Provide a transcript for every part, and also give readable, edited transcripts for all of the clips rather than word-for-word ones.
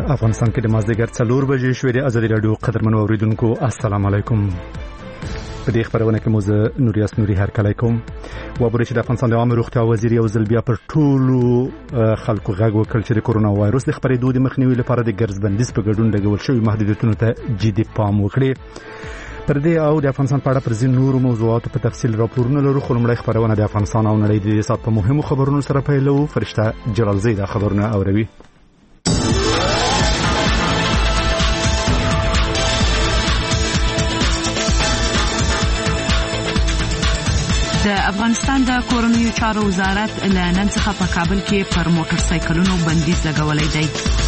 افغانستان کې د مازدیګر 4 بجې شوې د ازادي رادیو قدرمنو اوریدونکو السلام علیکم. په دې خبرونه کې موږ نوریاس نوري هرکلی کوم. وبوري چې د افغانستان د عامه روغتیا وزیر یو ځل بیا پر ټولو خلکو غږ وکړ چې د کورونا وایروس د خپرېدو د مخنیوي لپاره د ګرځبندیز په ګډون لګول شوی محدودیتونو ته جدي پام وکړي. پر دې او د افغانستان په اړه پر ځینو نورو موضوعاتو په تفصیل راپورونه لرو، خو لومړی خبرونه د افغانستان او نړۍ د دې سات په مهمو خبرونو سره پیلوو. فرشته جلالزی دا خبرونه اوروي. د افغانستان د کورنیو چارو وزارت له نن څخه په کابل کې پر موټر سایکلونو بندیز لګولای دی.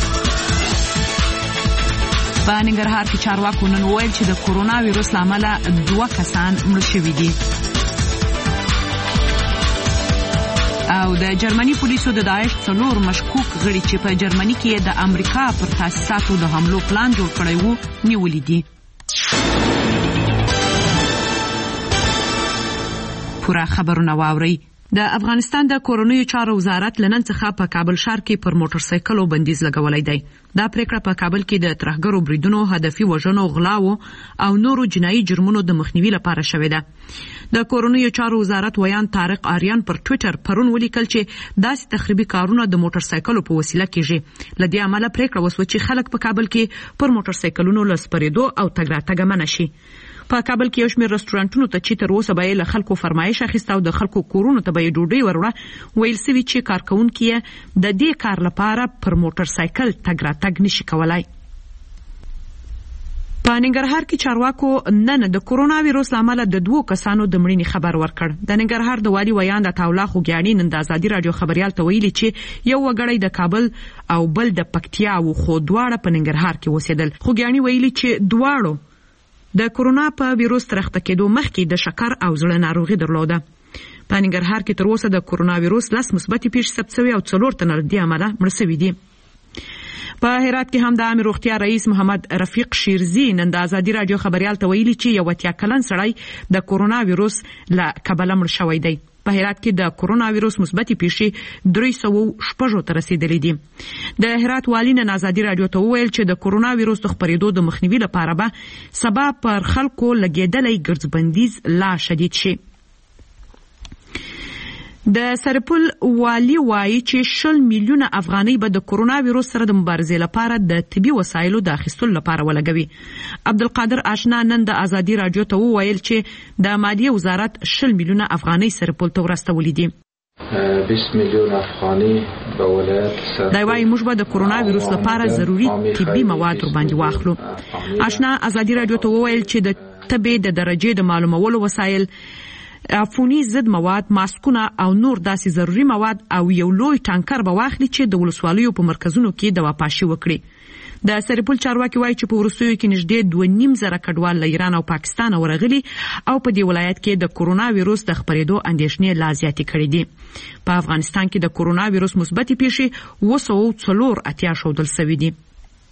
په ننګرهار کې چارواکو نن ویل چې د کورونا وایروس لامل 2 کسان مړ شوي دي. او د جرمني پولیسو د داعش 4 مشکوک غړي چې په جرمني کې د امریکا پر تاسیساتو د حملو پلان جوړ کړی وو نیولې دي. پورا خبرونه واوري. د افغانستان د کورنیو چارو وزارت لنن څخه په کابل ښار کې پر موټر سایکلو بندیز لګولای دی. دا پریکړه په کابل کې د ترهګرو بریدونو، هدفي وژنو، غلاو او نورو جنایي جرمونو د مخنیوي لپاره شوې ده. د کورنیو چارو وزارت ویان طارق آریان پر ټوئیټر پرون ولیکل چې داسې تخریبي کارونه د موټر سایکلو په وسیله کیږي. لدې عمله پریکړه وسوه چې خلک په کابل کې پر موټر سایکلونو لسپریدو او تګ راتګ منع شي. په کابل کې یو شمېر رستورانټونو ته چې تر اوسه به له خلکو فرمایش اخیسته او د خلکو کورونو ته به ډوډۍ وروړه، ویل سوي چې کارکونکي د دې کار لپاره پر موټر سایکل تګ راتګ نشي کولای. په ننګرهار کې چارواکو نن د کورونا وایروس لامل د 2 کسانو د مړینې خبر ورکړ. د ننګرهار د والي ویان د تاولا خوګیاڼي نن د ازادي رادیو خبريال ته ویلي چې یو وګړی د کابل او بل د پکتیا او خو دواړه په ننګرهار کې اوسېدل. خوګیاڼي ویلي چې دواړو د کورونا په وایروس ترخته کېدو مخکې د شکر او زړه ناروغي درلوده. په ننګرهار کې تر اوسه د کورونا وایروس 10 مثبت پیښې ثبت شوې او 4 تنه د عمله مړ شوي دي. په هرات کې هم د عامه روغتیا رئیس محمد رفیق شیرزی نن د ازادي رادیو خبريال ته ویلي چې یو 80 کلن سړی د کورونا وایروس له کبله مړ شوی دی. په هرات کې د کورونا وایروس مثبت پیښې 306 ته رسیدلې دي. د هرات والی نن ازادي رادیو ته وویل چې د کورونا وایروس د خپرېدو د مخنیوي لپاره به سبا پر خلکو لګیدلې ګرځبندیز لا شدید شي. د سرپل والی وایي چې 20 میلیونه افغانۍ به د کورونا وایروس سره د مبارزې لپاره د طبي وسایلو د اخیستلو لپاره ولګوي. عبدالقادر آشنا نن د ازادي رادیو ته وویل چې د مالیې وزارت 20 میلیونه افغانۍ سرپل ته ورستولې دي. 20 میلیون افغانۍ به ولایت دا وايي موږ به د کورونا وایروس لپاره ضروري طبي مواد ورباندې واخلو. آشنا ازادي رادیو ته وویل چې د طبي د درجې د معلومولو وسایل، عفونی ضد مواد، ماسکونه او نور داسې ضروري مواد او یو لوی ټانکر به واخلي چې د ولسوالیو په مرکزونو کې د واپاشي وکړي. د سرپل چارواکي وایي چې په وروستیو کې نږدې 2.5 کډوال له ایران او پاکستان ورغلي او په دې ولایت کې د کورونا وایروس د خپرېدو اندېښنې لا زیاتې کړې دي. په افغانستان کې د کورونا وایروس مثبت پیښې 204 ښودل شوي دي.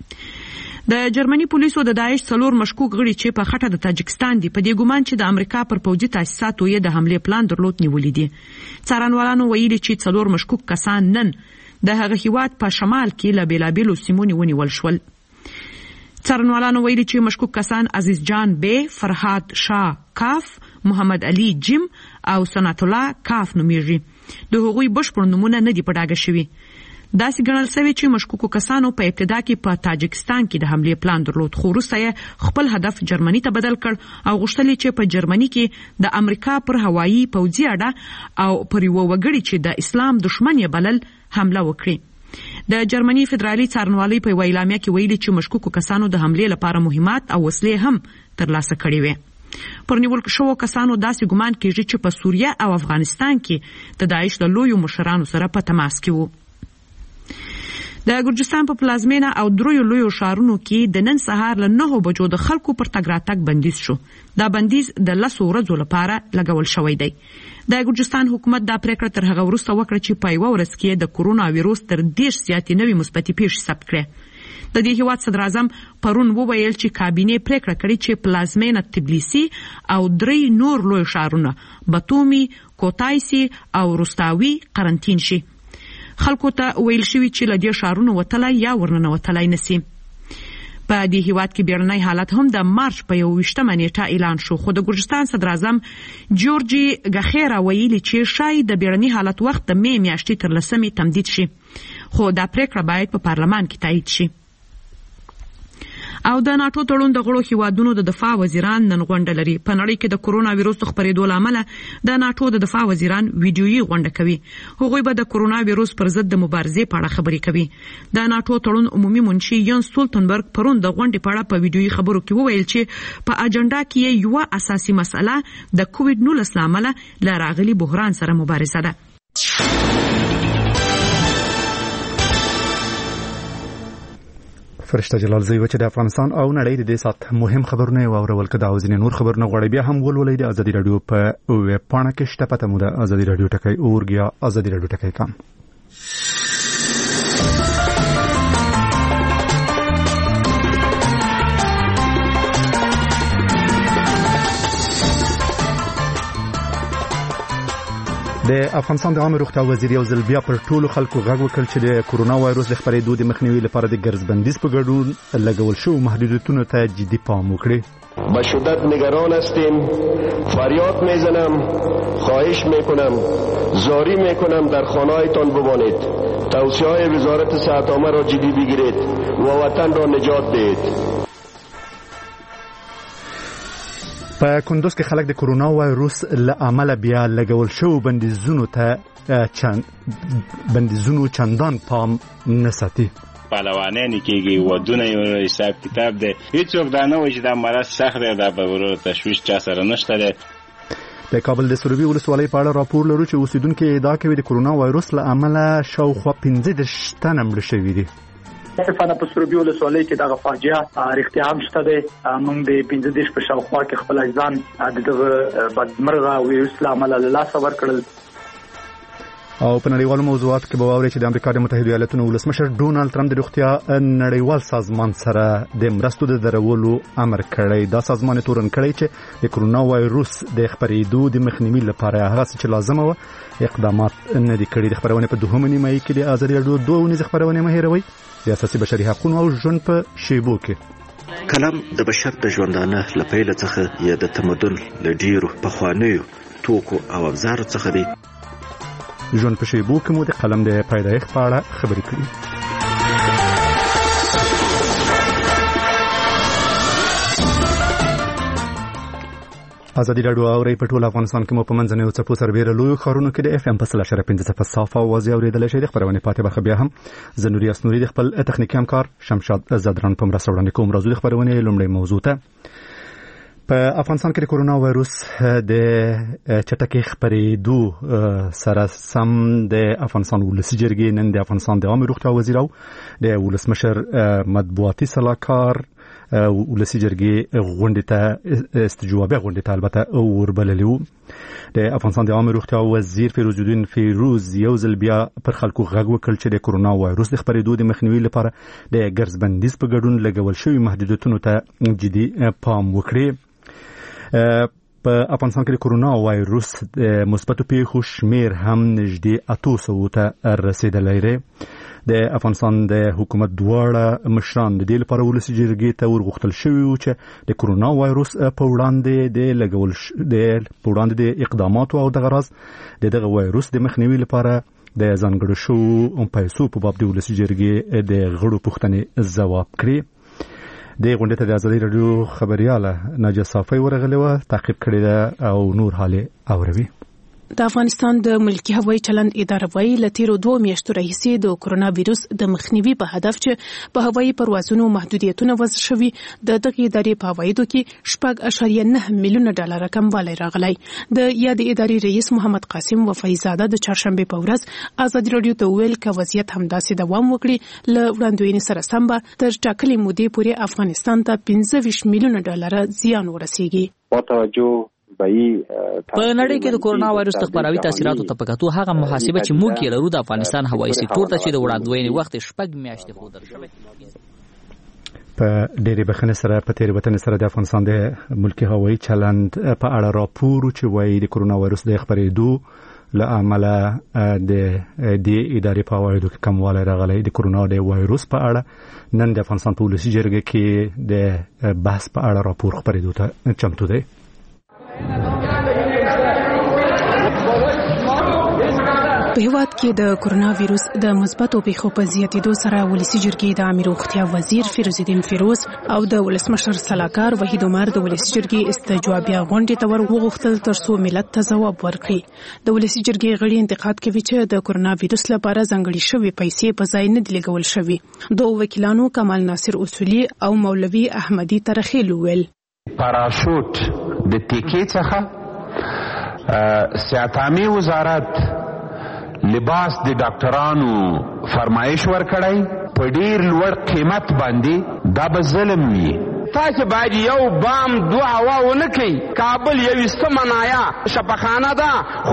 د جرمني پولیسو د داعش 4 مشکوک غړي چې په خټه د تاجکستان دي په دې ګومان چې د امریکا پر پوځي تاسیساتو یې د حمله پلان درلود نیولې دي. څارنوالانو ویلي چې 4 مشکوک کسان نن د هغه هیواد په شمال کې له بیلابیلو سیمو ونیول شول. څارنوالانو ویلي چې مشکوک کسان عزیز جان بی، فرهاد شاه کاف، محمد علي جیم او سنت الله کاف نومیږي. د هغوی بشپړ نمونه نه دي په ډاګه شوي. داسې ګڼل شوی چې مشکوکو کسانو په ابتدا کې په تاجکستان کې د حمله پلان درلود، خو وروسته یې خپل هدف جرمني ته بدل کړ او غوښتل چې په جرمني کې د امریکا پر هوایي پوځي اډه او پر یو وګړي چې د اسلام دشمن یې بلل حمله وکړي. د جرمني فدرالي څارنوالۍ په اعلامیه کې ویلي چې مشکوکو کسانو د حمله لپاره مهمات او وسلې هم ترلاسه کړې وې. پر نیول شوو کسانو داسې ګمان کېږي چې په سوریه او افغانستان کې د داعش له لویو مشرانو سره په تماس کې وو. د ګرجستان په پلازمینه او 3 لویو ښارونو کې د نن سهار له 9 بجو د خلکو پر تګ راتګ بندیز شو. دا بندیز د 10 ورځو لپاره لګول شوی دی. د ګرجستان حکومت دا پریکړه تر هغه وروسته وکړه چې په یوه ورځ کې د کورونا وایروس تر 10 زیاتې نوې مثبتې پیښې ثبت کړې. د دې هیواد صدر اعظم پرون وویل چې کابینې پریکړه کړې چې پلازمینه تبلیسي او 3 نور لوی ښارونه باتومي، کوتایسي او روستاوي قرنطین شي. خلکو ته ویل شوی چې له دې ښارونو وتلای یا ورننوتلای نشي. په دې هیواد کې بیړنی حالت هم د مارچ په 21مه نیټه اعلان شو، خو د ګرجستان صدر اعظم جورجي غخیرا ویلي چې شاید د بیړنی حالت وخت د می میاشتې تر 10 تمدید شي، خو دا پریکړه باید په پارلمان کې تایید شي. او د ناتو تړون د غړو هیوادونو د دفاع وزیران نن غونډه لري. په نړۍ کې د کرونا وایروس خپرېدو لامل د ناتو د دفاع وزیران ویډیويي غونډه کوي. هغوی به د کرونا وایروس پر ضد د مبارزې په اړه خبرې کوي. د ناتو تړون عمومي منشي یان سټولټنبرګ پرون د غونډې په اړه په ویډیويي خبرو کې وویل چې په اجنډا کې یو اساسي مسله د کووډ-19 لامل له راغلي بحران سره مبارزه ده. فرشته جلال زوی چې د افغانستان او نړۍ د دې سات مهم خبرونه واورول کده او ځینې نور خبرونه غوړي بیا هم ولولئ د ازادي رادیو په ویب پاڼه کې شته پته مو د ازادي رادیو ټکی اورګیا ازادي رادیو ټکی کام. د افغانستان د عامه روغتیا وزیر یو ځل بیا پر ټولو خلکو غږ وکړ چې د کرونا وایروس د خپرېدو د مخنیوي لپاره د ګرځبندیز په ګډون لګول شویو محدودیتونو ته جدي پام وکړي. به شدت نگران هستیم. فریاد میزنم، خواهش میکنم، زاری میکنم در خانه‌هایتان بمانید. توصیه‌های وزارت صحت عامه را جدی بگیرید و وطن را نجات دهید. په کندوز کې خلک د کرونا وایروس له امله بیا لګول شو بندیزونو چندان پام نه ساتي. پهلوانه نکېږي ودونه یو حساب کتاب دی. هیڅوک دا نه وایي چې دا مرض سخت دی، دا به ورو تشویش چا سره نشته دی. د کابل د سروبي ولسوالۍ په اړه راپور لرو چې اوسیدونکو ادعا کوي د کرونا وایروس له امله شاوخوا 15 تنه مړه شوي دي. صفانه په سروبي ولسوالۍ کې دغه فاجعه رښتیا هم شته ده. موږ د 15 په شاوخوا کې خپل ځان دغه بدمرغه ویروس له امله له لاسه ورکړل. او په نړیوالو موضوعاتو کې به واورئ چې د امریکا د متحده ایالاتونو ولسمشر ډونالد ټرمپ د روغتیا نړیوال سازمان سره د مرستو د درولو امر کړی. دا سازمان تورن کړی چې د کرونا وایروس د خپرېدو د مخنیوي لپاره هغه څه چې لازمه و اقدامات نه دي کړي. د خبرونه په 2 نیمایي کې د ازادي رادیو 2 ونیز خبرونه مه هېروئ. د اساسي بشري حقوقو او ژوند په شیبو کې کلام د بشر د ژوندانه لپاره څخه یا د تمدن لډیرو پخوانیو توکو او ابزار څخه دی. ژوند په شیبو کې مو د قلم د پیدایښت په اړه خبرې کړې. ازادي رادیو اوري په ټول افغانستان کې مو په منځنیو څپو سربېره لوی ښارونو کې د اف ام په 105 صفه واضح اورېدل شي. د خبرونه پاتې برخه بیا هم زنوري اسنوري د خپل تخنیکي همکار شمشاد زدران په مرسته وړاندې کوم. راځو د خبرونه لومړی موضوع ته. په افغانستان کې د کرونا وایروس د چټکې خپرېدو سره سم د افغانستان ولسي جرګې نن د افغانستان د عامه روغتیا وزیر او د ولسمشر مطبوعاتي سلاکار ولسي جرګې غونډې ته استجوابي غونډې ته البته وربللي وو. د افغانستان د عامه روغتیا وزیر فیروز الدین فیروز یو ځل بیا پر خلکو غږ وکړ چې د کرونا وایروس د خپرېدو د مخنیوي لپاره د ګرځبندیز په ګډون لګول شوي محدودیتونو ته جدي پام وکړي. په افغانستان کې د کرونا وایروس مثبتو پیښو شمیر هم نږدې 800 ته رسیدلی دی. د افغانستان د حکومت دواړه مشران د دې لپاره ولسي جرګې ته ورغوښتل شوي وو چې د کرونا وایروس په وړاندې د اقداماتو او دغه راز دغه وایروس د مخنیوي لپاره د ځانګړو شوو پیسو په باب د ولسي جرګې د غړو پوښتنې ځواب کړي. د غونډې ته د ازادي رادیو خبرياله ناجیه صافی ورغلې و، تعقیب کړې ده او نور حالې اوروي. د افغانستان د ملکی هوایي چلند اداره وایي له تیرو 2 میاشتو راهیسې د کرونا وایروس د مخنیوي په هدف چې په هوایي پروازونو محدودیتونه وضع شوي د دغه ادارې په عوایدو کې 6.9 میلیونه ډالر کموالی راغلی. د یاد ادارې رئیس محمد قاسم وفایزاده د چهارشنبه په ورځ ازادي رادیو ته ویل چې وضعیت همداسې دوام وکړي له وړاندوینې سره سم به تر ټاکلې مودې پورې افغانستان ته 25 میلیونه ډالر زیان ورسیږي. با توجه په نړۍ کې د کرونا وایروس د خپراوي تاثیراتو ته پکاتو هغه محاسبه چې موږ یې لرو د افغانستان هوایي سکتور ته چې د وړاندوینې وخت 6 میاشتې ښودل شوی. په ډېرې بخښنې سره په تېروتنې سره د افغانستان د ملکی هوایي چلند په اړه راپور چې وایي د کرونا وایروس د خپرېدو لعمل د دې ادارې په عوایدو کې کموالی راغلی د کرونا د وایروس په اړه نن د افغانستان په ولسي جرګه کې د بحث په اړه راپور خپرېدو ته چمتو دی. په هیواد کې د کرونا وایروس د مثبتو پیښو په زیاتېدو سره ولسي جرګې د عامه روغتیا وزیر فیروز الدین فیروز او د ولسمشر سلاکار وحید عمر د ولسي جرګې استجوابیه غونډې ته ورغوښتل ترڅو ملت ته ځواب ورکړي. د ولسي جرګې غړي انتقاد کوي چې د کرونا وایروس لپاره ځانګړي شوې پیسې په ځای نه دي لګول شوې. دوه وکیلانو کمال ناصر اصولي او مولوي احمدي ترخیل ویل پاراشوت د تیکې څخه صحت وزارت لباس د ډاکټرانو فرمایش ورکړی په ډیر لوړ قیمت باندې دا به ظلم وي. تاسو باید یو بام دوه هوا ونه کوي. کابل یو استمنایا شفاخانه ده خو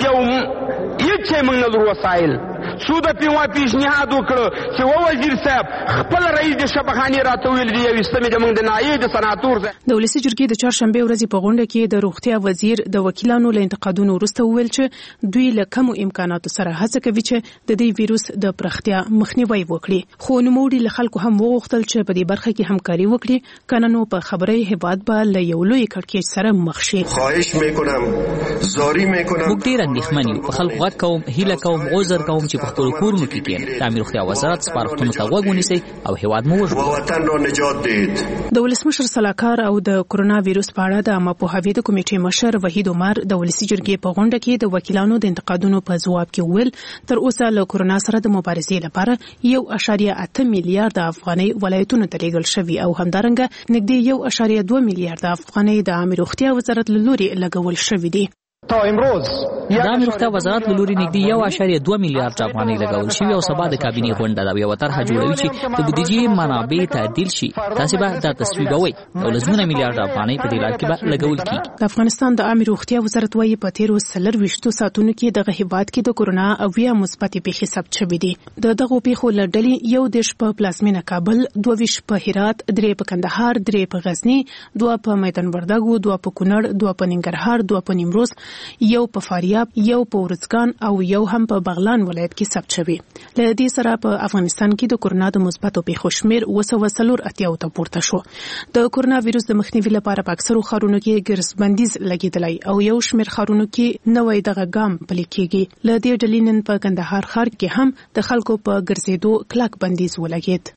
هیڅ موږ نه وسایل سود په پیشنهاد وکړو چې وزیر صاحب خپل رئیس د شفاخانه راته ویل دی یو استمه د موږ د نایب د سناتور د ولسي جرګې د چهارشنبه ورځې په غونډه کې د روغتیا وزیر د وکیلانو له انتقادونو وروسته ویل چې دوی له کمو امکاناتو سره هڅه کوي چې د دې وایروس د پراختیا مخنیوي وکړي. خو نوموړي له خلکو هم وغوښتل چې په دې برخه کې همکاري وکړي کنه نو په خبري هیواد به له یو لوی کړکېچ سره مخ شي. خواهش میکنم زاری میکنم موږ ډیر اندېښمن یو. په خلکو غږ کوم هیله کوم عذر کوم چې په خپل کورونو کې کېنئ. د عامه روغتیا وزارت سپارښتنو ته غوږ ونیسئ او هیواد مو وژغورئ. وطن را نجات دهید. د ولسمشر سلاکار او د کرونا وایروس په اړه د عامه پوهاوي د کمیټې مشر وحید عمر د ولسي جرګې په غونډه کې د وکیلانو د انتقادونو په ځواب کې ویل تر اوسه له کرونا سره د مبارزې لپاره 1.8 میلیارډ افغانۍ ولایتونو ته لیږل شوي او همدارنګه نږدې 1.2 میلیارډ افغانۍ د عامه روغتیا وزارت له لوري لګول شوي دي. تا امروز د عامه روغتیا وزارت له لوري نږدې 1.2 میلیارډ افغانۍ لګول شوي او سبا د کابینې غونډه ده یو طرحه جوړوي چې د بودیجې منابع تعدیل شي. تاسو به دا تصویبوي او لزمونه میلیارډ افغانۍ په دې لار کې به لګول کیږي. د افغانستان د عامه روغتیا وزارت وايي په تیرو 24 ساعتونو کې دغه هیواد کې د کرونا او یا مثبت پیښې ثبت شوې دي. د دغه پیښو لړډلې یو دیش په پلازمینه کابل، 22 په هرات، 3 په کندهار، 3 په غزنی، 2 په میدان وردګو، 2 په کونړ، 2 په ننګرهار، 2 په نیمروز، یو په فاریاب، یو په ورزګان او یو هم په بغلان ولایت کې ثبت شوی. له دې سره په افغانستان کې د کرونا د مثبتو پیښو شمیر 240 ته پورته شو. د کرونا وایروس د مخنیوي لپاره په اکثرو ښارونو کې ګرځبندیز لګیدلی او یو شمیر ښارونو کې نوې دغه ګام پلي کېږي. له دې ډلې نن په کندهار ښار کې هم د خلکو په ګرځېدو کلک بندیز ولګید.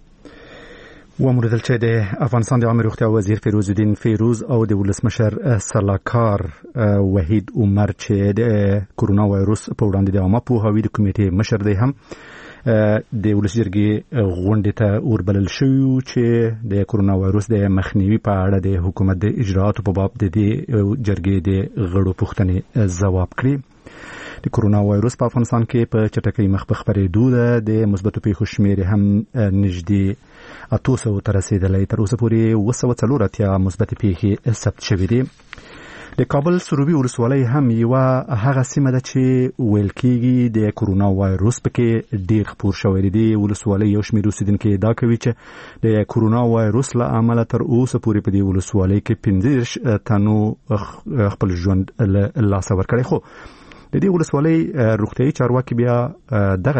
وموردل چې د افغانستان د عامه روغتیا وزیر فیروز الدین فیروز او د ولسمشر سلاکار وحید عمر چې د کرونا وایروس په وړاندې د عامه پوهاوي د کمیټې مشر دی هم د ولسي جرګې غونډې ته وربلل شوي چې د کرونا وایروس د مخنیوي په اړه د حکومت د اجرااتو په باب د دې جرګې د غړو پوښتنې ځواب کړي. د کرونا وایروس په افغانستان کې په چټکۍ مخ په خپرېدو ده. د مثبتو پیښو شمیر هم نږدې 800 ته رسیدلی. تر اوسه پورې 240 مثبت پیښې ثبت شوې دي. د کابل سروبي ولسوالۍ هم یوه هغه سیمه ده چې ویل کېږي د کرونا وایروس پکې ډیر خپور شوی دی. ولسوالۍ یو شمېر اوسېدونکي ادعا کوي چې د کرونا وایروس له امله تر اوسه پورې په دې ولسوالۍ کې 15 تنو خپل ژوند له لاسه ورکړی. خو د دې ولسوالۍ روغتیايي چارواکي بیا دغه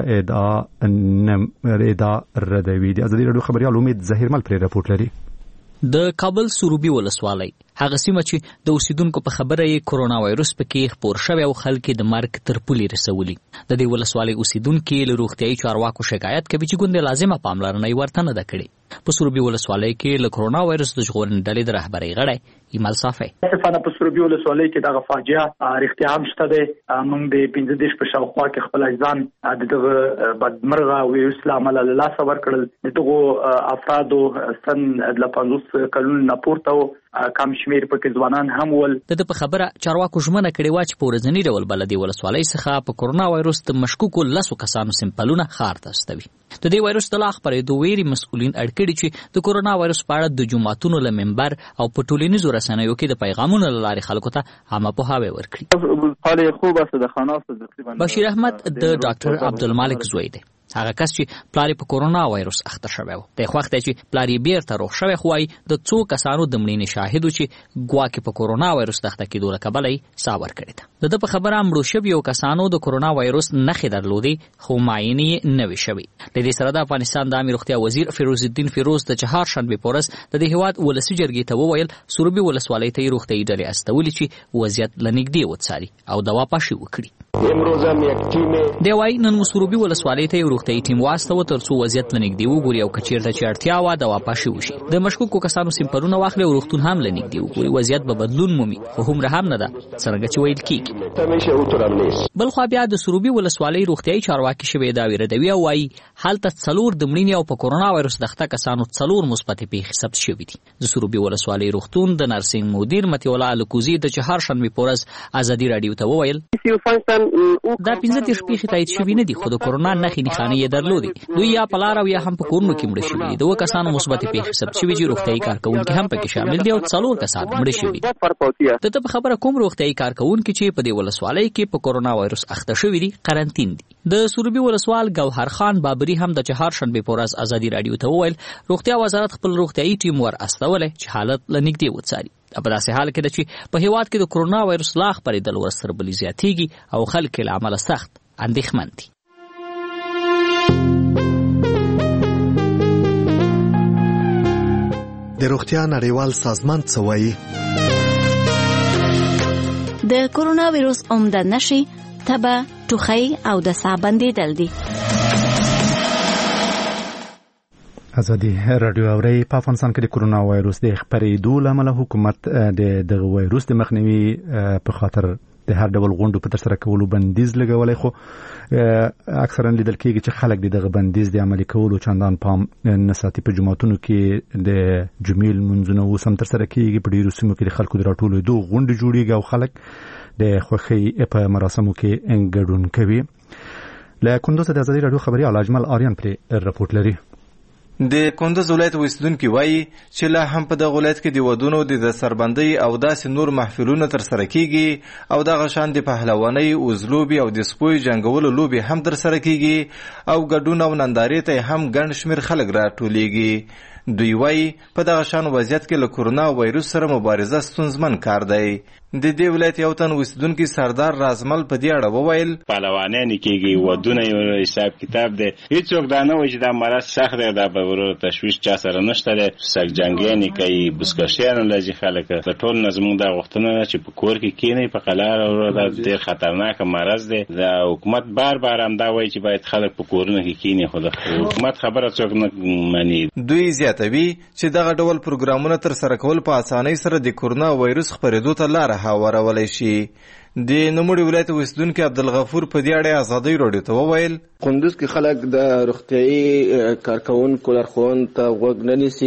ادعا ردوي. د ازادي راډیو خبريال امید ظهیرمل پرې راپورټ لري. د کابل سروبي ولسوالۍ هغه سیمه چې د اوسیدونکو په خبره یې کرونا وایروس پکې خپور شوی او خلک د مرګ تر پولې رسولي. د دې ولسوالۍ اوسیدونکو له روغتیايي چارواکو شکایت کوي چې ګوندې لازمه پاملرنه ورته نه ده کړې. په سروبي ولسوالۍ کې له کرونا وایروس د ژغورنې ډلې د رهبرۍ غړی ایمل صافی صفانه په سروبي ولسوالۍ کې دغه فاجعه رښتیا هم شته ده. موږ د 15 په شاوخوا کې خپل ځان دغه بدمرغه وایروس له امله له لاسه ورکړل. دغه افرادو سن د 50 کلونو نه پورته کم شمیر پکې ځوانان هم ول. د په خبره چارواکو ژمنه کړې و چې په ورځنی ډول بلدي ولسوالۍ څخه په کرونا وایروس د مشکوکو 10 کسانو سمپلونه ښار ته استوي. د دې وایروس د لا خپرېدو ویري مسؤلین اړکړي چې د کرونا وایروس په اړه د جماعتونو له منبر او په ټولنیزو رسنیو کې د پیغامونو له لارې خلکو ته عامه پوهاوی ورکړي. حال خوب است د خاناست تقریبا بشیر احمد د ډاکټر عبدالمالک زوی دی. هغه کس چې پلار په کورونا وایروس اخته شوی و د وخت چې پلار یې بیرته روغ شوی خو د څو کسانو د مړینې شاهد و چې ګواکې په کورونا وایروس اخته کېدو له کبله یې ساه ورکړې ده. د په خبره مړو شویو کسانو د کورونا وایروس نښې درلودې خو معاینې یې نه وې شوې. د دې سره د افغانستان د عامه روغتیا وزیر فیروز الدین فیروز د چهارشنبه په ورځ د دې هیواد ولسي جرګې ته وویل سروبي ولسوالۍ ته یې روغتیایي ډلې استولې چې وضعیت له نږدې وڅاري او دوا پاشي وکړي. دی وايي نن مو سروبي ولسوالۍ ته یو روغتیایي ټیم واستوه تر څو وضعیت له نږدې وګوري او که چېرته چې اړتیا وه دوا پاشي وشي. د مشکوکو کسانو سیمپلونه واخلي او روغتون هم له نږدې وګوري. وضعیت به بدلون مومي خو هومره هم نه ده څرنګه چې ویل کېږي. بل خوا بیا د سروبي ولسوالۍ روغتیایي چارواکي شوې داوی ردوي او وايي هلته 4 د مړینې او په کورونا وایروس د اخته کسانو 4 مثبتې پیښې ثبت شوي دي. د سروبي ولسوالۍ روغتون د نرسنګ مدیر متي الله الکوزي د چهارشنبه په ورځ ازادي راډیو ته وویل دا 15 پیښې تایید شوي نه دي خو د کورونا نښې نښانې یې درلودې. دوی یا په لار او یا هم په کورونو کې مړه شوي دي. د 2 کسانو مثبتې پیښې ثبت شوي چې روغتیایي کارکوونکي هم پکې شامل دي او 4 کسان مړه شوي دي. د په خبره کوم روغتیایي کارکوونکي چې په دې ولسوالۍ کې په کورونا وایروس اخته شوي دي قرنطین دي. د سروبي ولسوال ګوهر خان بابري هم د چهارشنبه په ورځ ازادي راډیو ته وویل روغتیا وزارت خپل روغتیایي ټیم ور استولی چې حالت له نږدې وڅاري. په داسې حال کې ده چې په هیواد کې د کورونا وایروس لا خپرېدل ورځ تر بلې زیاتېږي او خلک له امله سخت اندېښمن دي. د روغتیا نړیوال سازمان څه وایي؟ د کورونا وایروس عمده نښې تبه، ټوخی او د ساه بندېدل دي. ازادي راډیو اوري په افغانستان کې د کورونا وایروس د خپرېدو لامل حکومت د دغه وایروس د مخنیوي په خاطر د هر ډول غونډو په ترسره کولو بندیز لګولای خو اکثرا لیدل کېږي چې خلک دغه بندیز د عملي کولو چندان پام نه ساتي. په جماعتونو کې د جمعې لمونځونه اوس هم ترسره کېږي. په ډېرو سیمو کې د خلکو د راټولېدو غونډې جوړېږي او خلک د خوښۍ په مراسمو کې ګډون کوي. له کندوز د ازادي راډیو خبري اجمل آریان پرې رپورټ لري. د کندوز ولایت اوسیدونکي وایي چې لا هم په دغه ولایت کې د ودونو د دستربندۍ او داسې نور محفلونه ترسره کیږي او دغه شان د پهلوانۍ، اوزلوبې او د سپوی جنګولو لوبې هم ترسره کیږي او ګډون او نندارې ته هم ګڼ شمېر خلک راټولیږي. دوی وایي په دغه شان وضعیت کې له کورونا وایروس سره مبارزه ستونزمن کار دی. د دې ولایت یو تن اوسیدونکي سردار رازمل په دې اړه وویل پهلوانۍ کېږي، ودونه یو حساب کتاب دی. هیڅوک دا نه وایي چې دا مرض سخت دی، دا به ورور تشویش چا سره نشته دی. سګ جنګیانې کوي، بزکشیانو لځي خلک. د ټول نه زموږ دا غوښتنه ده چې په کور کې کښېنئ په قلاره. ورور دا ډېر خطرناکه مرض دی. دا حکومت بار بار همدا وایي چې باید خلک په کورونو کې کښېني خو د حکومت خبره څوک نه مني. دوی زیاتوي چې دغه ډول پروګرامونه ترسره کول په اسانۍ سره د کورونا وایروس خپرېدو ته لاره هوارولی شي. د نوموړي ولایت اوسیدونکي عبدالغفور په دې اړه ازادۍ راډیو ته وویل قندوز کې خلک د روغتیایي کارکوونکو لارښوونو ته غوږ نه نیسي.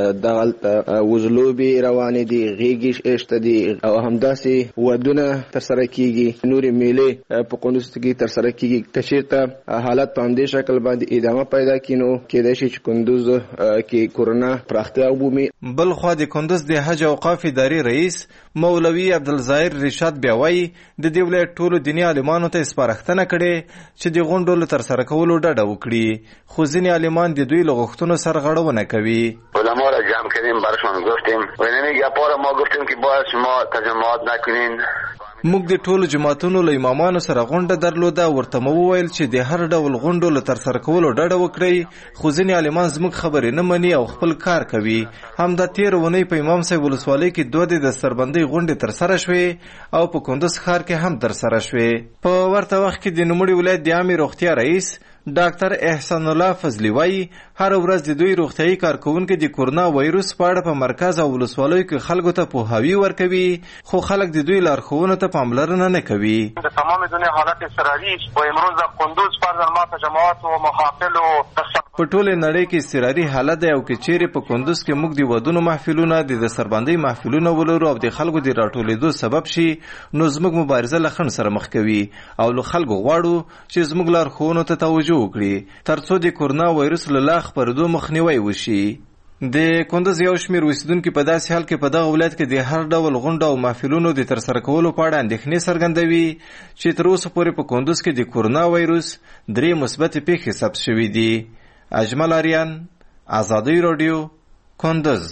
دغلته وزلوبې روانې دي، غېږې ایشته دي او همداسې ودونه ترسره کیږي. نورې میلې په قندوز کې ترسره کیږي. که چېرته حالت په همدې شکل باندې ادامه پیدا کړي نو کېدای شي چې قندوز کې کورونا پراختیا ومومي. بل خوا د قندوز د حج اوقاف ادارې رئیس مولوي عبدالظاهر رشاد بیا وایي د دې ولایت ټولو دیني عالمانو ته سپارښتنه کړې چې د غونډو له ترسره کولو ډډه وکړي، خو ځینې عالمان د دوی له غوښتنو سرغړونه کوي. علما را جمع کردیم، براشون گفتیم و نمی گپا را ما گفتیم که باید شما تجمعات نکنین. موږ د ټولو جماعتونو له امامانو سره غونډه درلوده، ورته مو وویل چې د هر ډول غونډو له ترسره کولو ډډه وکړئ، خو ځینې عالمان زموږ خبرې نه مني او خپل کار کوي. همدا تېره اونۍ په امام صاحب ولسوالۍ کې 2 د دستربندۍ غونډې ترسره شوې او په کندوز ښار کې هم ترسره شوې. په ورته وخت کې د نوموړي ولایت د عامې روغتیا رئیس ډاکټر احسان الله فضلي وایي هر ورځ د دوی روغتیایي کارکوونکي د کورونا وایروس په اړه په مرکز او ولسوالیو کې خلکو ته پوهاوی ورکوي، خو خلک د دوی لارښوونو ته پاملرنه نه کوي. د تمام دنیا حالت اضطراري و امروز در قندوز فرضاً ما تجمعات و محافل و په ټوله نړۍ کې اضطراري حالت دی او که چیرې په کندوز کې موږ د ودونو محفلونه، د دستربندۍ محفلونه ولرو او د خلکو د راټولېدو سبب شي نو زموږ مبارزه له خنډ سره مخ کوي او له خلکو غواړو چې زموږ لارښوونو ته توجه وکړي تر څو د کورونا وایروس له لا خپرېدو مخنیوی وشي. د کندز یو شمېر اوسیدونکي په داسې حال کې په دغه ولایت کې د هر ډول غونډو او محفلونو د ترسره کولو په اړه اندېښنې څرګندوي چې تر اوسه پورې په کندز کې د کورونا وایروس 3 مثبتې پیښې ثبت شوي دي. اجمل آریان، ازادي رادیو، کندز.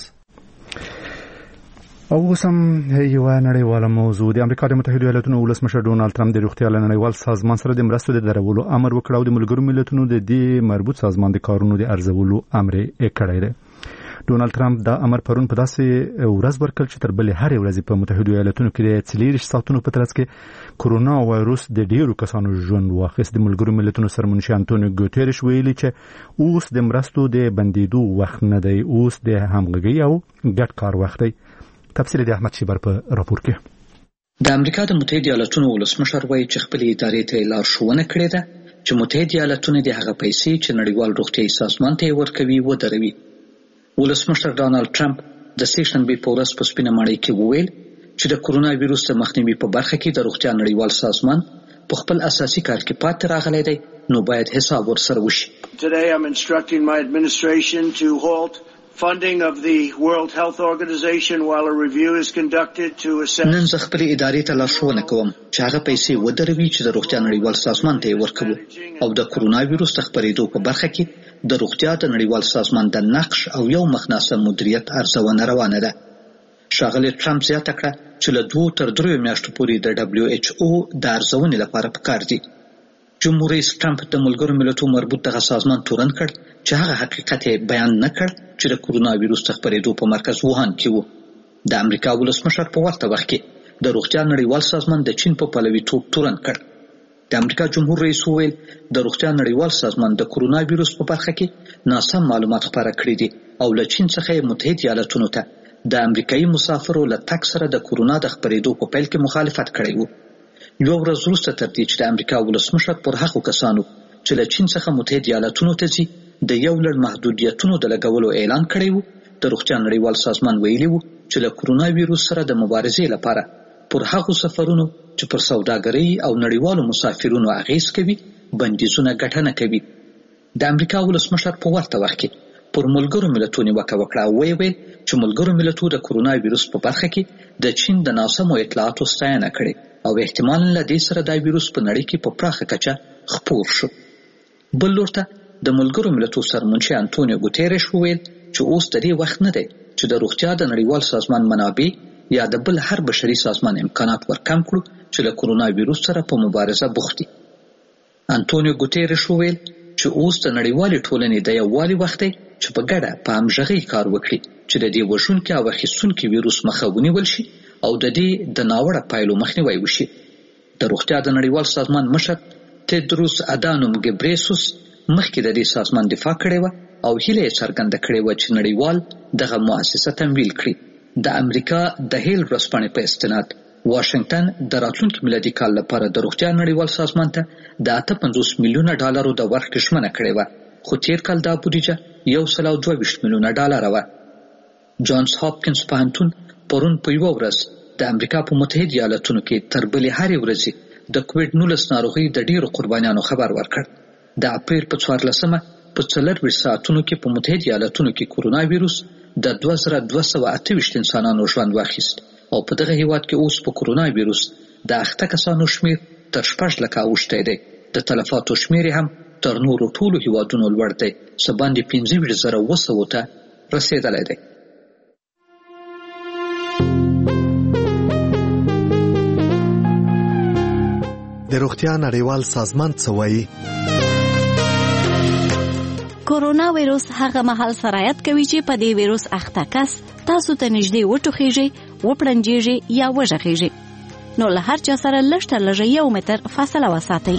او سم یو نړیواله موضوع د امریکا د متحده ایالاتونو ولسمشر ډونالد ټرمپ د روغتیا نړیوال سازمان سره د مرستو د درولو امر وکړ او د ملګرو ملتونو د دې مربوط سازمان د کارونو د ارزولو امر یې کړی دی. ډونالد ټرمپ دا امر پرون په داسې ورځ ورکړ چې تر بلې هرې ورځې په متحده ایالاتونو کې د 40 ساعتونو په ترڅ کې کورونا وایروس د ډیرو کسانو ژوند واخیست. د ملګرو ملتونو سرمنشي انټونیو ګوتيريش ویلي چې اوس د مرستو د بندیدو وخت نه دی، اوس د همغږي او ګډ کار وخت دی. تفصیل د احمد شیبر په راپور کې. د امریکا د متحده ایالاتونو ولسمشر وایي چې خپل ادارې ته لارښوونه کړې ده چې متحده ایالاتونه د هغه پیسې چې نړیوال روغتیايي سازمان ته ورکوي ودروي. ولسمشر ډونالد ټرمپ د سیشنبې په ورځ په سپینه ماڼۍ کې وویل چې د کورونا وایروس د مخنیوي په برخه کې د روغتیا نړیوال سازمان په خپل اساسي کار کې پاتې راغلی دی، نو باید حساب ورسره وشي. Today I'm instructing my administration to halt funding of the World Health Organization while a review is conducted to assess. نن زه خپل ادارې ته لارښوونه کوم چې هغه پیسې ودروي چې د روغتیا نړیوال سازمان ته ورکوي او د کورونا وایروس د خپرېدو په برخه کې د روغتیا د نړیوال سازمان د نقش او یو مخناسب مدیریت ارزونه روانه ده. ښاغلی ټرمپ زیاته کړه چې له 2 تر 3 میاشتو پورې د WHO د ارزونې لپاره پکار دي. جمهور رئیس ټرمپ د ملګرو ملتونو مربوط دغه سازمان تورن کړ چې هغه حقیقت بیان نه کړ چې د کورونا وایروس د خپرېدو په مرکز ووهان کې و. د امریکا ولسمشر په ورته وخت کې د روغتیا نړیوال سازمان د چین په پلویتوب تورن کړ. د امریکا جمهور رئیس وویل د روغتیا نړیوال سازمان د کورونا وایروس په برخه کې ناسم معلومات خپاره کړي دي او له چین څخه متحده ایالاتونو ته د امریکایي مسافرو له تګ سره د کورونا د خپرېدو په پیل کې مخالفت کړی و. یو ورځ وروسته تر دې چې د امریکا ولسمشر پر هغو کسانو چې له چین څخه متحده ایالاتونو ته ځي د یو لړ محدودیتونو د لګولو اعلان کړی و، د روغتیا نړیوال سازمان ویلي و چې له کورونا وایروس سره د مبارزې لپاره پر هغو سفرونو چې پر سوداګرۍ او نړیوالو مسافرونو اغیز کوي بندیزونه ګټه نه کوي. د امریکا ولسمشر په ورته وخت کې پر ملګرو ملتونو نیوکه وکړه او ویل چې ملګرو ملتونو د کورونا وایروس په برخه کې د چین د ناسمو اطلاعاتو ستاینه کړې او احتمالاً له دې سره دا وایروس په نړۍ کې په پراخه کچه خپور شو. بل لور ته د ملګرو ملتونو سرمنشي انټونیو ګوتيريش وویل چې اوس د دې وخت نه دی چې د روغتیا د نړیوال سازمان منابع یا د بل هر بشري سازمان امکانات ورکم کړو چې له کورونا وایروس سره په مبارزه بوخت دي. انټونیو ګوتيريش وویل چې اوس د نړیوالې ټولنې د یووالي وخت دی چې په ګډه په همغږۍ کار وکړي چې د دې وژونکي او اخیستونکي وایروس مخه ونیول شي او د دې د ناوړه پایلو مخنیوی وشي. د روغتیا د نړیوال سازمان مشر تدروس ادانوم ګبریسوس مخکې د دې سازمان دفاع کړې وه او هیله یې څرګنده کړې وه چې نړیوال دغه مؤسسه تمویل کړي. د امریکا د هیل ورځپاڼې په استناد واشنگټن د راتلونکي میلادي کال لپاره د روغتیا نړیوال سازمان ته د 58 میلیونه ډالرو د ورکړې ژمنه کړې وه، خو تیر کال دا بودیجه 122 میلیونه ډالر وه. جانز هاپکینز پوهنتون پرون په یوه ورځ د امریکا په متحده ایالاتونو کې تر بلې هرې ورځې د کوویډ-19 ناروغۍ د ډیرو قربانیانو خبر ورکړ. د اپریل په 14مه په 24 ساعتونو کې په متحده ایالاتونو کې کورونا وایروس د 2228 انسانانو ژوند واخیست او په دغه هیواد کې اوس په کورونا وایروس د اخته کسانو شمیر تر 6 لکه اوښتی دی. د تلفاتو شمیر هم تر نورو ټولو هیوادونو لوړ دی څه باندې 15,200 ته رسیدلی دی. د روغتیا نړیوال سازمان څه وایي؟ کورونا وایروس هغه مهال سرایت کوي چې په دې وایروس اخته کس تاسو ته نږدې وټوخیږي، وپړنجیږي یا وژغیږي، نو له هر چا سره لږ تر لږه 1 متر فاصله وساتئ.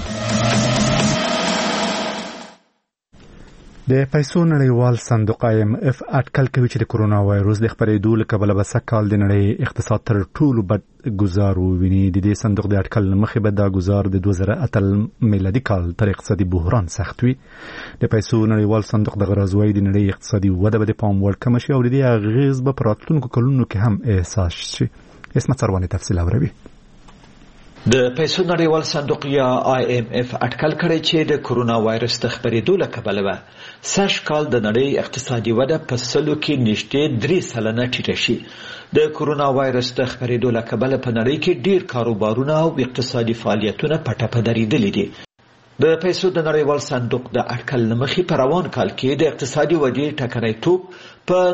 د پیسو نړیوال صندوق IMF اټکل کوي چې د کورونا وایروس د خپرېدو له کبله به سږ کال د نړۍ اقتصاد تر ټولو بد ګزار وویني. د دې صندوق د اټکل له مخې به دا ګزار د 2008 میلادي کال تر اقتصادي بحران سخت وي. د پیسو نړیوال صندوق دغه راز وایي د نړۍ اقتصادي وده به د پام وړ کمه شي او د دې اغېز به په راتلونکو کلونو کې هم احساس شي. اسمت سرواني تفصیل اوروي. د پیسو نړیوال صندوق یا IMF اټکل کړی چې د کرونا وایرس د خپرېدو له کبله سږ کال د نړۍ اقتصادي وده په سلو کې نږدې 3% ټیټه شي. د کرونا وایرس د خپرېدو له کبله په نړۍ کې ډیر کاروبارونه او اقتصادي فعالیتونه په ټپه درېدلي دي. د پیسو د نړیوال صندوق د اټکل له مخې په روان کال کې د اقتصادي ودې ټکنیتوب په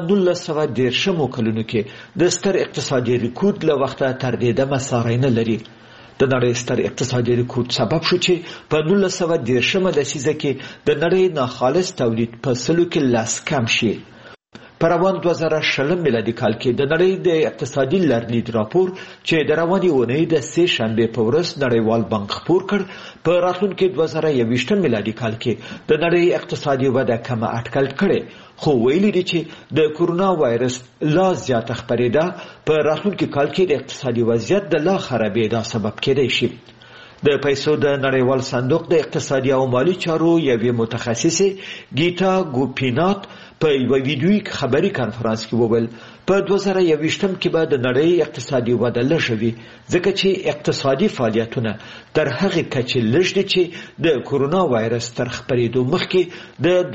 1910 کلونو کې د ستر اقتصادي ریکورډ له وخته تر دې دمه ساری نه لري. د نړۍ ستر اقتصادي ریکورډ سبب شو چې په 1910 لسیزه کې د نړۍ ناخالص تولید په سلو کې لاس کم شي. په روان 2020 میلادي کال کې د نړۍ د اقتصادي لرنید راپور چې د روانې اونۍ د سه شنبې په ورځ نړیوال بانک خپور کړ په راتلونکي 2021 میلادي کال کې د نړۍ اقتصادي وده کمه اټکل کړي، خو ویلي دي چې د کرونا وایرس لا زیاته خپرېده په راتلونکي کال کې د اقتصادي وضعیت د لا خرابېدا سبب کېدای شي. د پیسو د نړیوال صندوق د اقتصادي او مالی چارو یوې متخصصه گیتا ګوپینات په یو ویډیوي خبري کانفرنس کې وویل په 2021 کې به د نړۍ اقتصادي وده لږه وي ځکه چې اقتصادي فعالیتونه تر هغې کچې لږ دي چې د کرونا وایرس تر خپرېدو مخکې د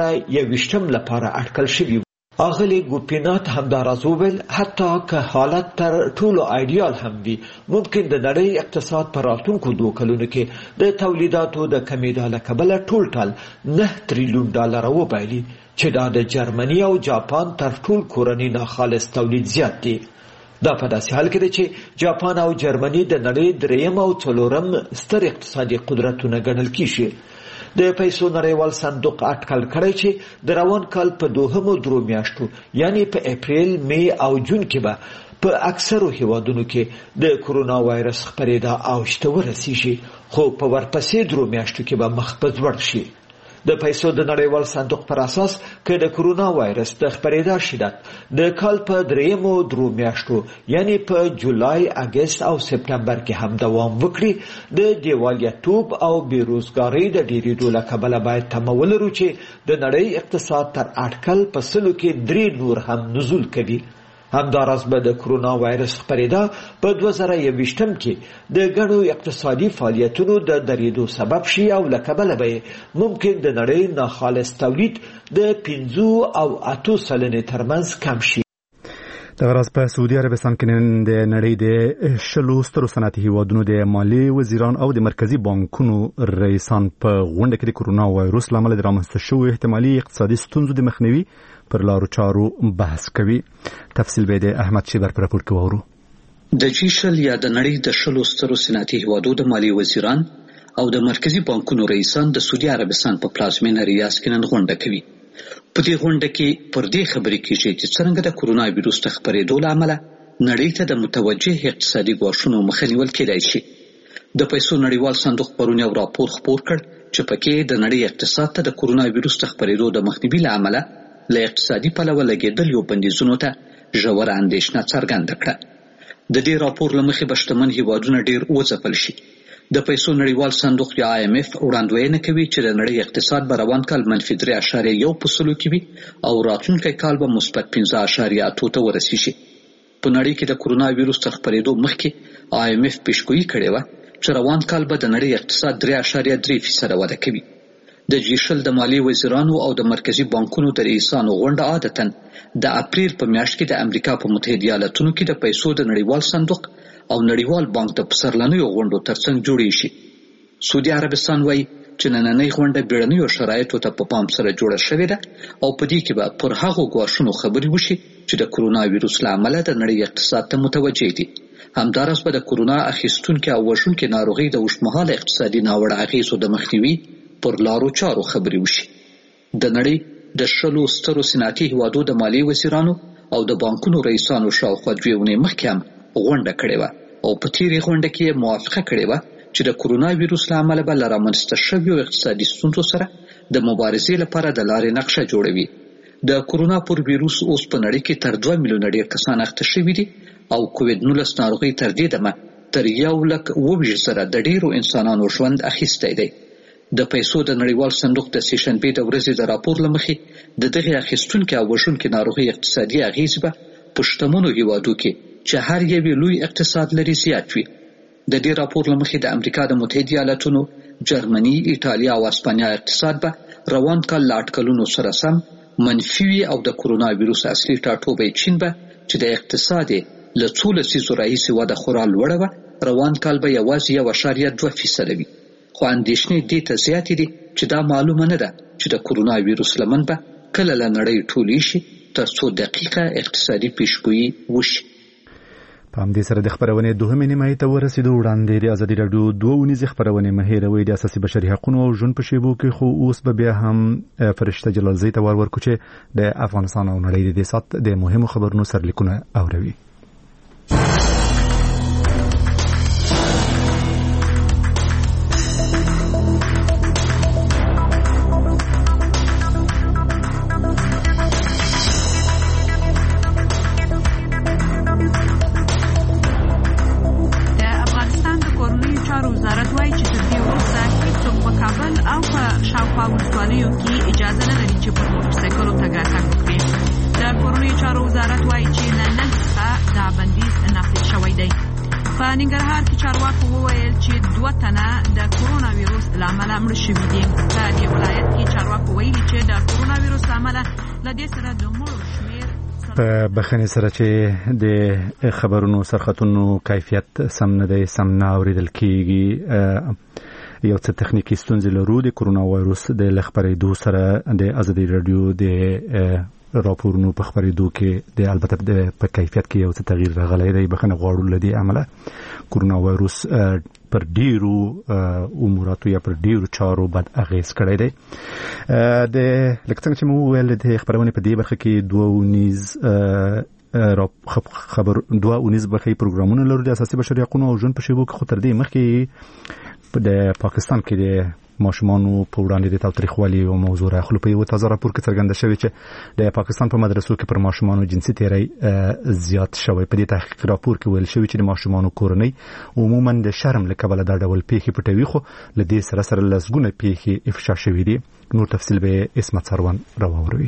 2021 لپاره اټکل شوي. اغلی ګوپینات همداراز وویل حتی که حالت تر ټولو ایډیال هم وي ممکن د نړۍ اقتصاد په راتلونکو 2 کلونو کې د تولیداتو د کمیدا له کبله ټول 9 تریلیون ډالر وبایلي چې دا د جرمني او جاپان تر ټول کورني ناخالص تولید زیات دی. دا په داسې حال کې دی چې جاپان او جرمني د نړۍ 3 او 4 ستر اقتصادي قدرتونه ګڼل کیږي. د پیسو نړیوال صندوق اټکل کړی چې د روان کال په 2 میاشتو یعنی په اپریل، می او جون کې به په اکثرو هیوادونو کې د کرونا وایرس خپرېدا اوج ته ورسیږي، خو په ورپسې 3 میاشتو کې به مخ په ځوړ شي. د پیسو د نړیوال صندوق پر اساس که د کرونا وایرس د خپرېدا شدت د کال په 3 میاشتو یعنی په جولای، اگست او سپتمبر کې هم دوام وکړي د دیوالیتوب او بیروزګارۍ د ډېرېدو له کبله باید تمه ولرو چې د نړۍ اقتصاد تر اټکل په سلو کې 3 نور هم نزول کوي. همداراز به د کرونا وایرس خپرېدا په 2021 کې د ګڼو اقتصادي فعالیتونو د درېدو سبب شي او له کبله به ممکن د نړۍ ناخالص تولید د 5 او 8 سلنې ترمنځ کم شي. د غرض په سعودي عربستان کې نن د نړۍ د 10 سترو صنعتي هیوادونو د مالیې وزیران او د مرکزي بانکونو رئیسان په غونډه کې د کرونا وایرس لامل د رامنځته شویو احتمالي اقتصادي ستونزو د مخنیوي پر لارو چارو بحث کوي. تفصیل به د احمد شیبر پر راپور کې وورو. د جیشل یا د نړۍ د 10 سترو صنعتي هیوادونو د مالیې وزیران او د مرکزي بانکونو رئیسان د سعودي عربستان په پلازمینه ریاض کې نن غونډه کوي. په دې غونډه کې پر دې خبرې کېږي چې څنګه د کرونا وایرس د خپرېدو له امله نړۍ ته د متوجه اقتصادي ګواښونو مخه نیول کېدای شي. د پیسو نړیوال صندوق پرون یو راپور خپور کړ چې پکې د نړۍ اقتصاد ته د کرونا وایرس د خپرېدو د مخنیوي له امله له اقتصادي پلوه لګېدلو بندیزونو ته ژوره اندېښنه څرګنده کړه. د دې راپور له مخې به شتمن هیوادونه ډېر وځپل شي. د پیسو نړیوال صندوق یا IMF وړاندوینه کوي چې د نړۍ اقتصاد به روان کال -3.1% کې وي او راتلونکی کال به مثبت 5.8 ته ورسیږي. په نړۍ کې د کرونا وایرس تر خپرېدو مخکې IMF پیشګویي کړې وه چې روان کال به د نړۍ اقتصاد 3.3% وده کوي. د جیشل د مالی وزیرانو او د مرکزي بانکونو د رئیسانو غونډه عادتاً د اپریل په میاشت کې د امریکا په متحده ایالاتونو کې د پیسو د نړیوال صندوق او نړیوال بانک د پسرلنیو غونډو ترڅنګ جوړې شي. سعودي عربستان وایي چې نننۍ غونډه بیړنیو شرایطو ته په پام سره جوړه شوې ده او په دې کې به پر هغو ګواښونو خبرې وشي چې د کرونا وایرس له امله د نړۍ اقتصاد ته متوجه دي. همداراز به د کرونا اخیستونکو او وژونکو ناروغۍ د اوږدمهاله اقتصادي ناوړه اغېزو د مخنیوي پر لارو چارو خبرې وشي. د نړۍ د 10 سترو صنعتي هیوادونو د مالیې وزیرانو او د بانکونو رئیسانو شاوخوا 2 اونۍ مخکې هم غونډه کړې وه او په تیرې غونډه کې موافقه کړې وه چې د کرونا وایرس له امله به له رامنځته شویو اقتصادي ستونزو سره د مبارزې لپاره د لارې نقشه جوړوي. د کرونا پر وایرس اوس په نړۍ کې تر 2 میلیونه ډېر کسان اخته شوي دي او کووډ-19 ناروغۍ تر دې دمه تر 1,20,000 د ډېرو انسانانو ژوند اخیستی دی. د پیسو د نړیوال صندوق د سه شنبې د ورځې د راپور له مخې د دغې اخیستونکو او وژونکو ناروغۍ اقتصادي اغېزې به په شتمنو هیوادو کې چې هر یو لوی اقتصاد لري زیات وي. د دې راپور له مخې د امریکا د متحده ایالاتونو، جرمني، ایټالیا او اسپانیا اقتصاد به روان کال له اټکلونو سره سم منفي وي او د کرونا ویروس اصلي ټاټوبی چین به چې د اقتصاد له څو لسیزو راهیسې وده خورا لوړه وه، روان کال به یوازې 1.2% وي. خو اندېښنې دې ته زیاتې دي چې دا معلومه نه ده چې د کرونا ویروس لمن به کله له نړۍ ټولې شي تر څو دقیقه اقتصادي پیشګویي وشي. په همدې سره د خبرونې دوهمې نیمایي ته ورسېدو. وړاندې د ازادي راډیو 2 اونیزې خبرونې مه هېروئ د اساسي بشري حقوقو او ژوند په شیبو کې. خو اوس به بیا هم فرشته جلالزی ته ورکو چې د افغانستان او نړۍ د دې سات د مهمو خبرونو سرلیکونه اوروي. ننګرهار کې چارواکو وویل چې 2 تنه د کرونا ویروس لامل مړ شوي دي. په دې ولایت کې چارواکو ویلي چې د کرونا ویروس لامل لدې سره د مړو شمیر په بخښنې سره چې د خبرونو سرخطونو کیفیت سم نه دی، سم نه اوریدل کیږي. یو څه تخنیکی ستونزې لرو د کرونا ویروس د خبرېدو سره د ازادي رادیو د راپورونو په خبرېدو کې د البته په کیفیت کې یو څه تغییر راغلی دی. بخښنه غواړو له دې عمله کرونا ویروس پر ډیرو اموراتو یا پر ډیرو چارو بد اغیز کړی دی. د لکه څنګه چې مو ویل د خبرونه په دې برخه کې 2 اونیز برخه پروګرامونه لرو د اساسي بشري حقوقو او ژوند په شیبو کې. خو تر دې مخکې د پاکستان کې د ماشومانو په وړاندې د تاوتریخوالي او موضوع راخلو په یو تازه راپور کې څرګنده شوی چې د پاکستان په مدرسو کې پر ماشومانو جنسي تیری زیات شوی. په دې تحقیق راپور کې ویل شوی چې د ماشومانو کورنۍ عموما د شرم له کبله دا ډول پیښې پټوي، خو له دې سره سره لسګونه پیښې افشا شوې دي. نور تفصیل به اسمت سروان راوړي.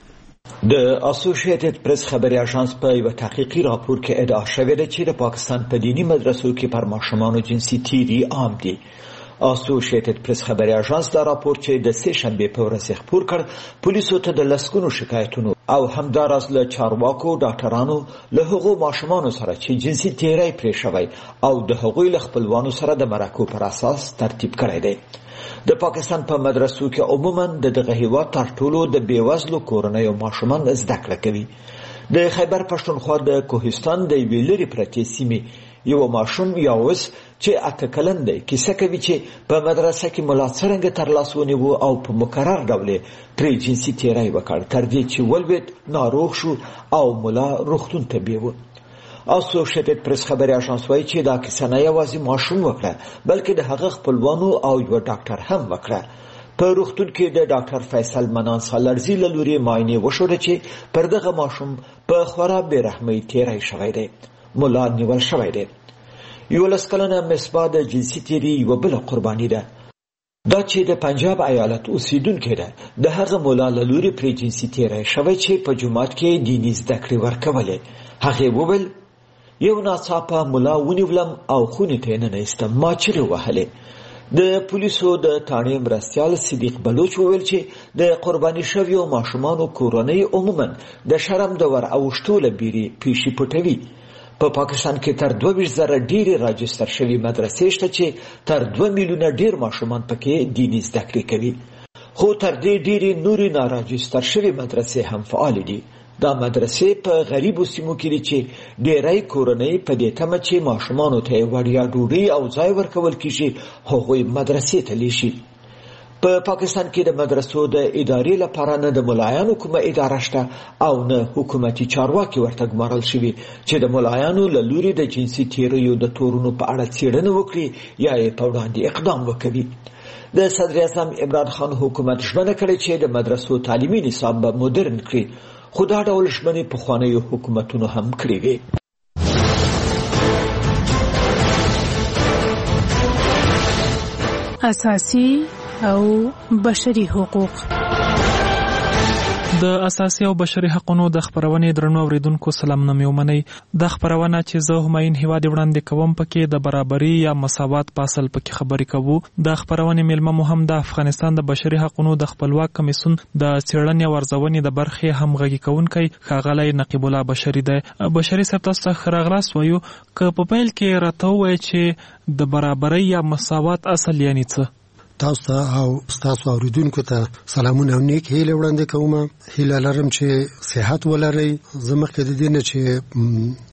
د اسوسییټډ پریس خبري اژانس په یو تحقیقي راپور کې ادعا شوې ده چې د پاکستان په دینی مدرسو کې پر ماشومانو جنسي تیری عام دي. اسوسییټډ پریس خبري اژانس دا راپور چې د سه شنبه په ورځ خبر کړ پولیسو ته د لسګونو شکایتونو او همداراز له چارواکو ډاکټرانو له هغو ماشومانو سره چې جنسي تیری پرې شوی او د هغوی له خپلوانو سره د مرکو پر اساس ترتیب کړی دی. د پاکستان په مدرسو کې عموما دغه هیواد تر ټولو د بیوزلو کورنیو ماشومان زده کړه کوي. د خیبر پښتونخوا د کوهستان د ویلری پرتې سیمې یو ماشوم یاوس چې اته کلن دی کیسه کوي چې په مدرسه کې ملا څرنګه تر لاس ونیو او په مقرر ډول پرې جنسي تیری وکړ تر دې چې ولوید ناروغ شو او ملا روغتون ته بیوه. اسوسییټډ پریس خبري اژانس وايي چې دا کیسه نه یوازې ماشوم وکړه بلکې د هغه خپلوانو او یو ډاکټر هم وکړه. په روغتون کې د ډاکټر فیصل منان سالرزي له لوري معاینه وشوه چې پر دغه ماشوم په خورا بیرحمۍ تیری شوی دی. مولا نیول شوی دی. 11 کلنه مصباح د جنسي تیری یو بل قرباني ده. دا چې د پنجاب ایالت اوسیدونکې ده د هغه مولا له لوري پر جنسي تیری شوی چې په جماعت کې دیني زده کړې ورکولې. هغه وویل یو ناڅاپه مولا ونیولم او خونې ته نه ایستم، ما چیغې وهلې. د پولیسو د تانې مرستیال صدیق بلوچ وویل چې د قرباني شویو ماشومانو کورنۍ عموما د شرم د ور اوښتو له بیرې پیشي پټوي. په پاکستان کې تر 22,000 ډېرې راجستر شوي مدرسې شته چې تر 2 میلیونه ډېر ماشومان پکې دیني زده کړې کوي. خو تر دې ډېرې نورې ناراجستر شوي مدرسې هم فعال دي. دا مدرسې په غریبو سیمو کې دي چې ډېری کورنۍ په دې تمه چې ماشومانو ته وړیا ډوډۍ او ځای ورکول کیږي هغوی مدرسې ته لیشي. په پاکستان کې د مدرسو د ادارې لپاره نه د ملایانو کومه اداره شته او نه حکومتي چارواکي ورته ګمارل شوي چې د ملایانو له لوري د جنسي تیریو د تورونو په اړه څېړنه وکړي یا یې په وړاندې اقدام وکوي. د صدر اعظم عمران خان حکومت ژمنه کړې چې د مدرسو تعلیمي نصاب به مدرن کړي، خو دا ډول ژمنې پخوانیو حکومتونو هم کړې وې. اساسي او بشري حقوق د اساسي او بشري حقوقو د خبرونې درنو اوریدونکو سلام نمو منی د خبرونه چې زه هماین هیواد وړاندې کوم پکې د برابرۍ یا مساوات په اصل پکې خبرې کوو. د خبرونې ملمه مهم د افغانستان د بشري حقوقو د خپلواک کمیسیون د څېړنې او ارزونې د برخې همغږي کوونکی ښاغلی نقیب الله بشری دی. بشری صاحب تاسو ته راغلاست وایو که په پیل کې راته ووایي چې د برابرۍ یا مساوات اصل یعنی څه؟ تاسو ته او تاسو اوریدونکو ته سلامونه او نیک هیله وړاندې کوم. هیله لرم چې صحت ولرئ. زه مخکې د دې نه چې